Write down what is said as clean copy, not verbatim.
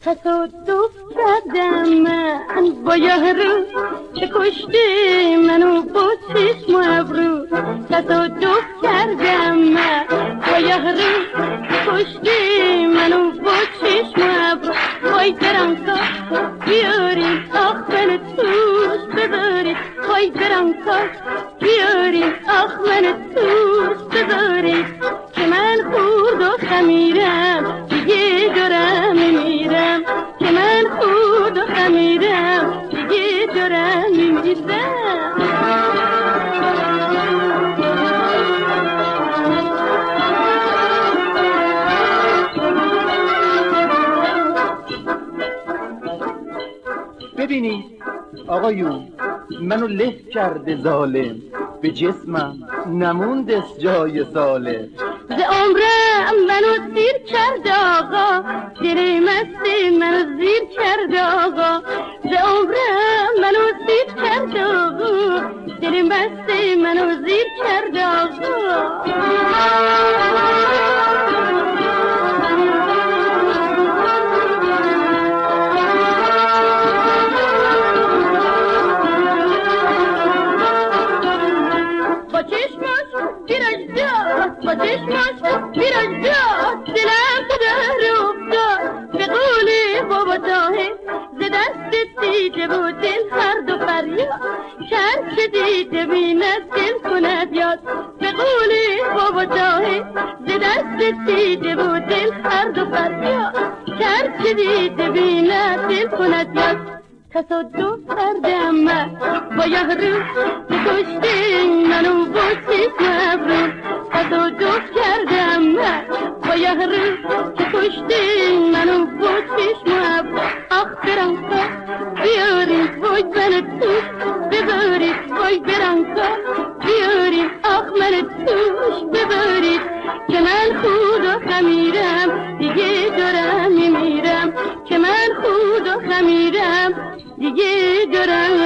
تصادف کردم من با یارو که کشتی منو با چشم و ابرو. تصادف کردم من با یارو که کشتی منو با چشم و ابرو. وای برانکا بیارین آخ من توش بذارین. وای برانکا بیارین آخ من توش بذارین که من خورد و خمیرم دیگه دارم میمیرم. که من خورد و خمیرم دیگه دارم میمیرم. ببینید آقایون، منو له کرده ظالم، به جسمم نموندست جای سالم. ز عمرم منو سیر کرد آقا، دل مستی منو زیر کرد آقا. ز عمرم منو سیر کرد آقا، دل مستی منو زیر کرد آقا. با چشماش بیرون داد دلم در افتاد به قول بابا تاهر. ز دست دیده بود دل هر دو فریاد، شهر که دیده بیند دل کند یاد. به قول بابا تاهر ز دست دیده بود دل هر دو فریاد، شهر که دیده بیند دل کند یاد. تصادف کردم من با یارو که کشتی منو با چشم ابرو. تصادف کردم من با یارو که کشتی منو با چشم ابرو. آخ برانکا بیارین وای من توش ببارید. وای برانکا بیارین آخ من توش ببارید که من خود و خمیرم دیگه دارم میمیرم. که من خود و خمیرم دیگه دارم